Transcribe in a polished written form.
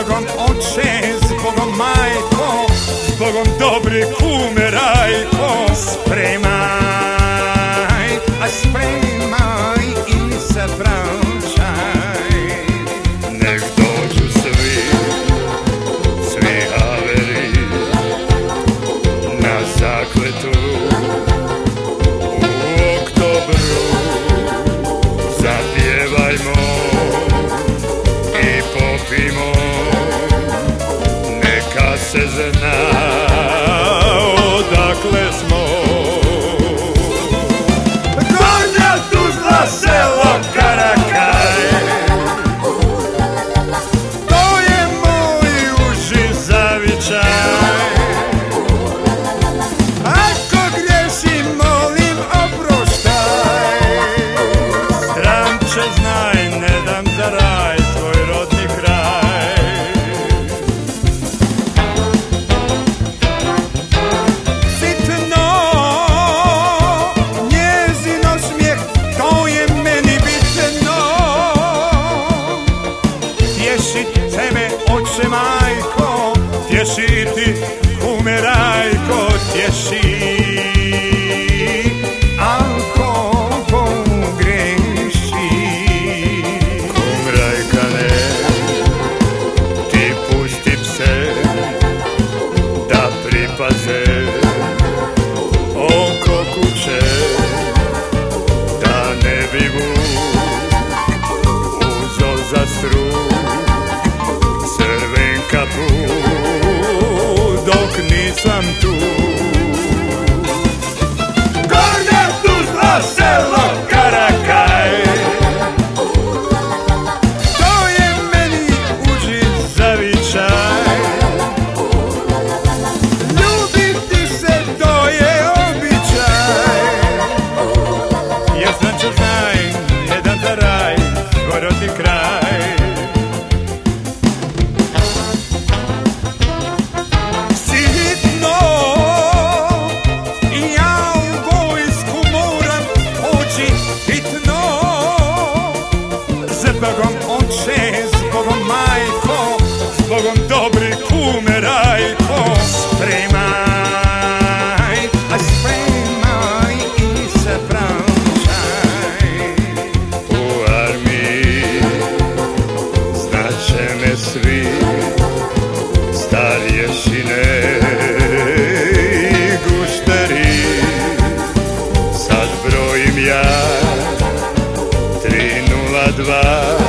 Zbogom oče, zbogom majko, zbogom dobre kume Rajko. Spremaj, a spremaj i se vraćaj. Nek dođu svi haveri na zakletu u oktobru. Zapjevajmo i popimo, neka se zna odakle smo. Gornja Tuzla, selo Karakaj, to je moj uži zavičaj. Ako grešim, molim oproštaj. Stranče znaj, ne dam za raj svoj rodni kraj. Sitno, njezino smijeh, to je meni bitno. Tješi tebe, oče majko, tješi ti kume Rajko, tješi. Ako pogreši, Kum Rajkane, ti pusti pse da pripaze oko kuće, da ne bi vuk uzo za struk Crvenka put dok nisam tu. Gornja Tuzla, selo Karakaj, to je meni uži zavičaj. Ljubiti se, to je običaj. Jer znači znaj, ne dam za raj svoj rodni kraj. Sitno, i ja u vojsku moram poći hitno. Zbogom oče, zbogom majko, zbogom dobre kume Rajko. Spremaj, a spremaj i se vraćaj. U armiji znaće me svi, starješine i gušteri. Sad brojim ja 302